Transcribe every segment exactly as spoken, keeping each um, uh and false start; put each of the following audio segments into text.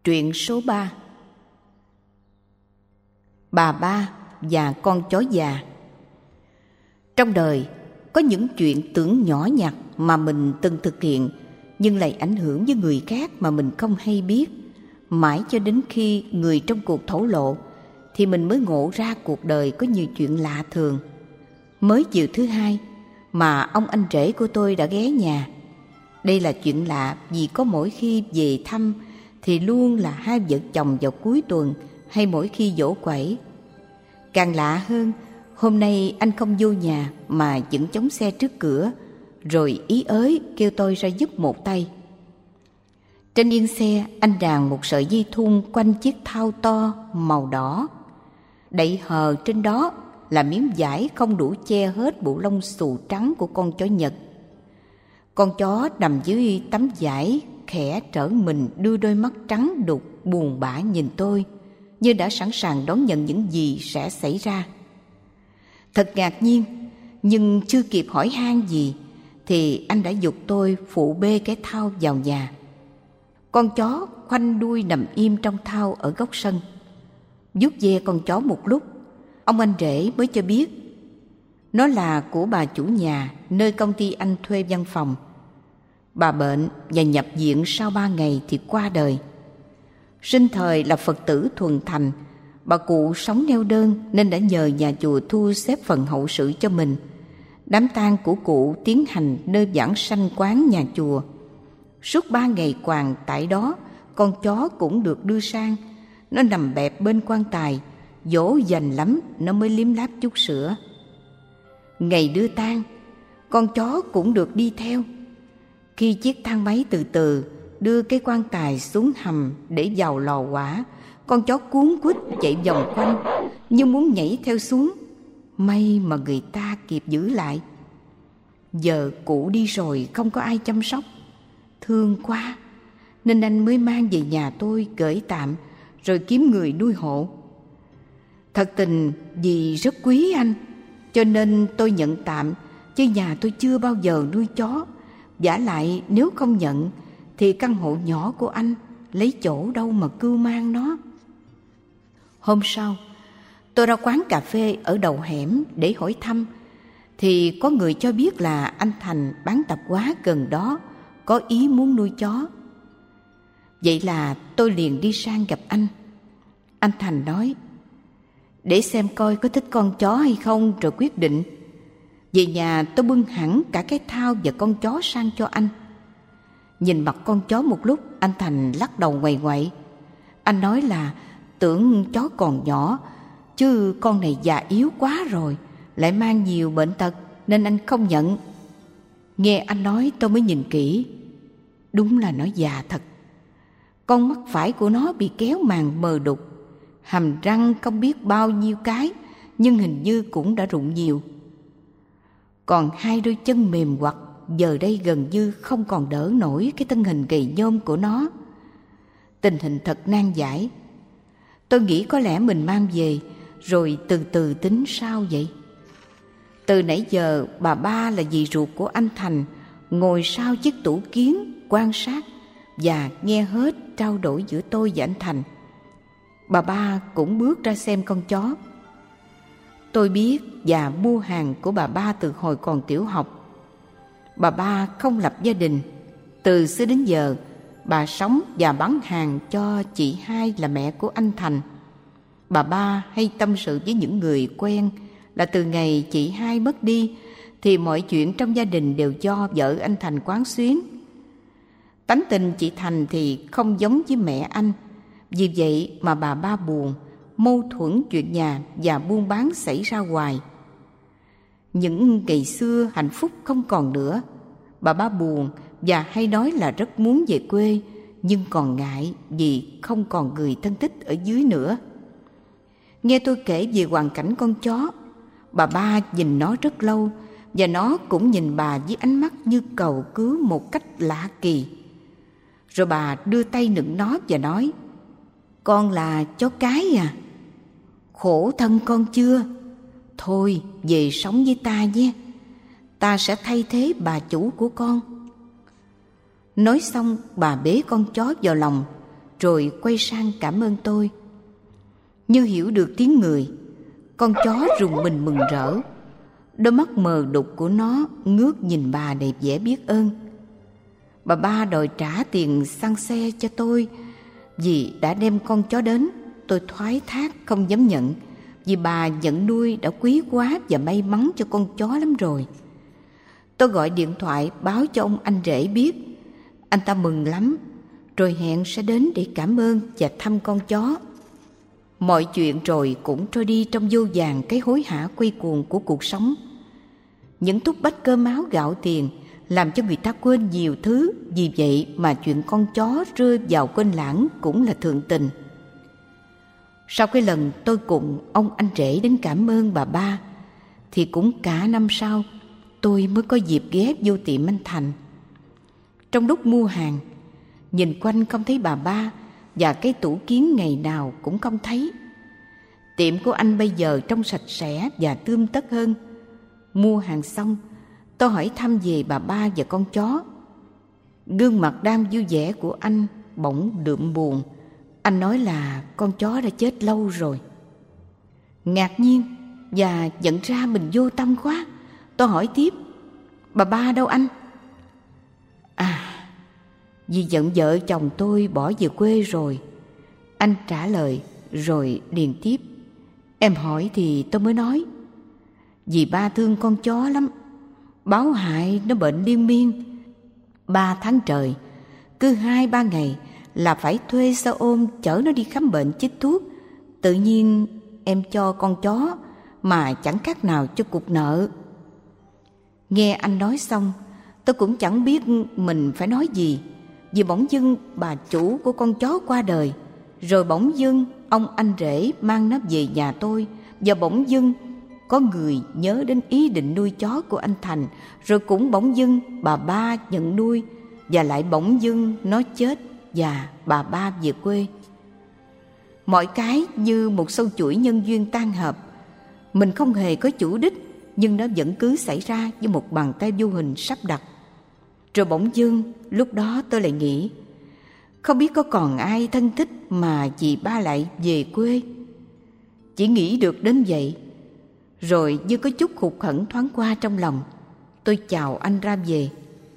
Truyện số ba. Bà ba và con chó già. Trong đời có những chuyện tưởng nhỏ nhặt mà mình từng thực hiện nhưng lại ảnh hưởng với người khác mà mình không hay biết. Mãi cho đến khi người trong cuộc thổ lộ thì mình mới ngộ ra cuộc đời có nhiều chuyện lạ thường. Mới chiều thứ hai mà ông anh rể của tôi đã ghé nhà. Đây là chuyện lạ vì có mỗi khi về thăm thì luôn là hai vợ chồng vào cuối tuần hay mỗi khi giỗ quẩy. Càng lạ hơn, hôm nay anh không vô nhà mà vẫn chống xe trước cửa, rồi ý ới kêu tôi ra giúp một tay. Trên yên xe, anh đàn một sợi dây thun quanh chiếc thau to màu đỏ. Đậy hờ trên đó là miếng vải không đủ che hết bộ lông xù trắng của con chó Nhật. Con chó nằm dưới tấm vải khẽ trở mình, đưa đôi mắt trắng đục buồn bã nhìn tôi, như đã sẵn sàng đón nhận những gì sẽ xảy ra. Thật ngạc nhiên, nhưng chưa kịp hỏi han gì thì anh đã giục tôi phụ bê cái thau vào nhà. Con chó khoanh đuôi nằm im trong thau ở góc sân. Vuốt ve con chó một lúc, ông anh rể mới cho biết nó là của bà chủ nhà nơi công ty anh thuê văn phòng. Bà bệnh và nhập viện sau ba ngày thì qua đời. Sinh thời là Phật tử thuần thành, bà cụ sống neo đơn nên đã nhờ nhà chùa thu xếp phần hậu sự cho mình. Đám tang của cụ tiến hành nơi giảng sanh quán nhà chùa. Suốt ba ngày quàng tại đó, con chó cũng được đưa sang. Nó nằm bẹp bên quan tài, dỗ dành lắm nó mới liếm láp chút sữa. Ngày đưa tang, con chó cũng được đi theo. Khi chiếc thang máy từ từ đưa cái quan tài xuống hầm để vào lò hỏa, con chó cuống quýt chạy vòng quanh như muốn nhảy theo xuống. May mà người ta kịp giữ lại. Giờ cụ đi rồi không có ai chăm sóc, thương quá nên anh mới mang về nhà tôi gửi tạm rồi kiếm người nuôi hộ. Thật tình vì rất quý anh cho nên tôi nhận tạm, chứ nhà tôi chưa bao giờ nuôi chó. Vả lại nếu không nhận thì căn hộ nhỏ của anh lấy chỗ đâu mà cưu mang nó. Hôm sau, tôi ra quán cà phê ở đầu hẻm để hỏi thăm thì có người cho biết là anh Thành bán tạp hóa gần đó có ý muốn nuôi chó. Vậy là tôi liền đi sang gặp anh. Anh Thành nói: để xem coi có thích con chó hay không rồi quyết định. Về nhà tôi bưng hẳn cả cái thau và con chó sang cho anh. Nhìn mặt con chó một lúc, anh Thành lắc đầu ngoầy ngoậy. Anh nói là tưởng chó còn nhỏ, chứ con này già yếu quá rồi, lại mang nhiều bệnh tật nên anh không nhận. Nghe anh nói tôi mới nhìn kỹ. Đúng là nó già thật. Con mắt phải của nó bị kéo màng mờ đục, hàm răng không biết bao nhiêu cái nhưng hình như cũng đã rụng nhiều. Còn hai đôi chân mềm quặt giờ đây gần như không còn đỡ nổi cái thân hình gầy nhom của nó. Tình hình thật nan giải. Tôi nghĩ có lẽ mình mang về rồi từ từ tính sao vậy. Từ nãy giờ bà ba là dì ruột của anh Thành ngồi sau chiếc tủ kiến quan sát và nghe hết trao đổi giữa tôi và anh Thành. Bà ba cũng bước ra xem con chó. Tôi biết và mua hàng của bà ba từ hồi còn tiểu học. Bà ba không lập gia đình. Từ xưa đến giờ, bà sống và bán hàng cho chị hai là mẹ của anh Thành. Bà ba hay tâm sự với những người quen là từ ngày chị hai mất đi thì mọi chuyện trong gia đình đều do vợ anh Thành quán xuyến. Tánh tình chị Thành thì không giống với mẹ anh. Vì vậy mà bà ba buồn, mâu thuẫn chuyện nhà và buôn bán xảy ra hoài. Những ngày xưa hạnh phúc không còn nữa. Bà ba buồn và hay nói là rất muốn về quê, nhưng còn ngại vì không còn người thân thích ở dưới nữa. Nghe tôi kể về hoàn cảnh con chó, bà ba nhìn nó rất lâu và nó cũng nhìn bà với ánh mắt như cầu cứu một cách lạ kỳ. Rồi bà đưa tay nựng nó và nói: con là chó cái à? Khổ thân con chưa? Thôi về sống với ta nhé, ta sẽ thay thế bà chủ của con. Nói xong bà bế con chó vào lòng, rồi quay sang cảm ơn tôi. Như hiểu được tiếng người, con chó rùng mình mừng rỡ. Đôi mắt mờ đục của nó ngước nhìn bà đầy vẻ biết ơn. Bà ba đòi trả tiền xăng xe cho tôi vì đã đem con chó đến. Tôi thoái thác không dám nhận, vì bà nhận nuôi đã quý quá và may mắn cho con chó lắm rồi. Tôi gọi điện thoại báo cho ông anh rể biết. Anh ta mừng lắm, rồi hẹn sẽ đến để cảm ơn và thăm con chó. Mọi chuyện rồi cũng trôi đi trong vô vàn cái hối hả quay cuồng của cuộc sống. Những thúc bách cơm áo gạo tiền làm cho người ta quên nhiều thứ, vì vậy mà chuyện con chó rơi vào quên lãng cũng là thường tình. Sau cái lần tôi cùng ông anh rể đến cảm ơn bà ba, thì cũng cả năm sau tôi mới có dịp ghé vô tiệm anh Thành. Trong lúc mua hàng, nhìn quanh không thấy bà ba, và cái tủ kiến ngày nào cũng không thấy. Tiệm của anh bây giờ trông sạch sẽ và tươm tất hơn. Mua hàng xong, tôi hỏi thăm về bà ba và con chó. Gương mặt đang vui vẻ của anh bỗng đượm buồn. Anh nói là con chó đã chết lâu rồi. Ngạc nhiên và nhận ra mình vô tâm quá, tôi hỏi tiếp: bà ba đâu anh? À, vì giận vợ chồng tôi bỏ về quê rồi, anh trả lời, rồi liền tiếp: em hỏi thì tôi mới nói. Vì ba thương con chó lắm, báo hại nó bệnh liên miên. Ba tháng trời, cứ hai ba ngày là phải thuê xe ôm chở nó đi khám bệnh chích thuốc. Tự nhiên em cho con chó mà chẳng khác nào cho cục nợ. Nghe anh nói xong, tôi cũng chẳng biết mình phải nói gì, vì bỗng dưng bà chủ của con chó qua đời, rồi bỗng dưng ông anh rể mang nó về nhà tôi, và bỗng dưng có người nhớ đến ý định nuôi chó của anh Thành, rồi cũng bỗng dưng bà ba nhận nuôi, và lại bỗng dưng nó chết và bà ba về quê. Mọi cái như một sâu chuỗi nhân duyên tan hợp. Mình không hề có chủ đích, nhưng nó vẫn cứ xảy ra với một bàn tay vô hình sắp đặt. Rồi bỗng dưng lúc đó tôi lại nghĩ, không biết có còn ai thân thích mà dì ba lại về quê. Chỉ nghĩ được đến vậy, rồi như có chút hụt hẫng thoáng qua trong lòng, tôi chào anh ra về.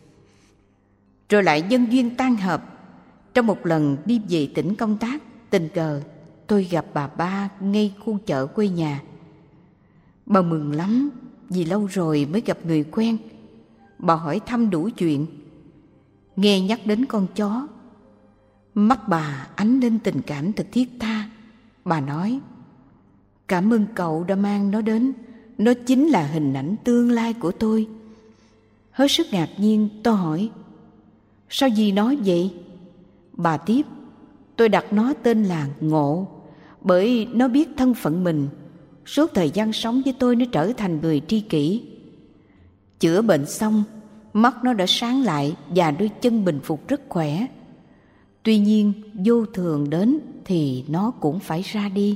Rồi lại nhân duyên tan hợp. Trong một lần đi về tỉnh công tác, tình cờ tôi gặp bà ba ngay khu chợ quê nhà. Bà mừng lắm vì lâu rồi mới gặp người quen. Bà hỏi thăm đủ chuyện. Nghe nhắc đến con chó, mắt bà ánh lên tình cảm thật thiết tha. Bà nói: cảm ơn cậu đã mang nó đến, nó chính là hình ảnh tương lai của tôi. Hết sức ngạc nhiên, tôi hỏi: sao dì nói vậy? Bà tiếp: tôi đặt nó tên là Ngộ, bởi nó biết thân phận mình. Suốt thời gian sống với tôi, nó trở thành người tri kỷ. Chữa bệnh xong, mắt nó đã sáng lại và đôi chân bình phục rất khỏe. Tuy nhiên vô thường đến thì nó cũng phải ra đi.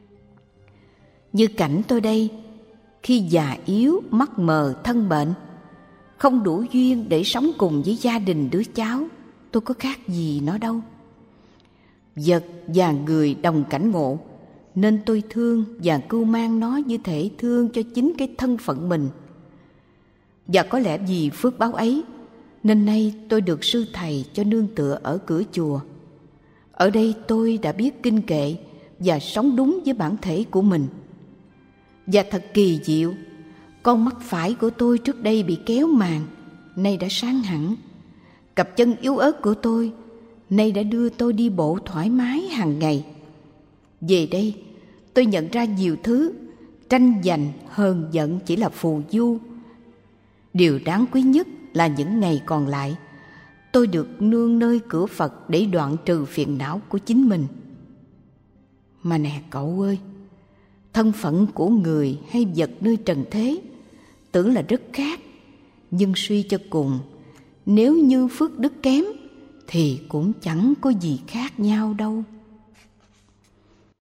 Như cảnh tôi đây, khi già yếu, mắt mờ, thân bệnh, không đủ duyên để sống cùng với gia đình đứa cháu, tôi có khác gì nó đâu. Vật và người đồng cảnh ngộ, nên tôi thương và cưu mang nó như thể thương cho chính cái thân phận mình. Và có lẽ vì phước báo ấy, nên nay tôi được sư thầy cho nương tựa ở cửa chùa. Ở đây tôi đã biết kinh kệ và sống đúng với bản thể của mình. Và thật kỳ diệu, con mắt phải của tôi trước đây bị kéo màn, nay đã sáng hẳn. Cặp chân yếu ớt của tôi nay đã đưa tôi đi bộ thoải mái hàng ngày. Về đây, tôi nhận ra nhiều thứ, tranh giành, hờn giận chỉ là phù du. Điều đáng quý nhất là những ngày còn lại, tôi được nương nơi cửa Phật để đoạn trừ phiền não của chính mình. Mà nè cậu ơi, thân phận của người hay vật nơi trần thế tưởng là rất khác, nhưng suy cho cùng, nếu như phước đức kém thì cũng chẳng có gì khác nhau đâu.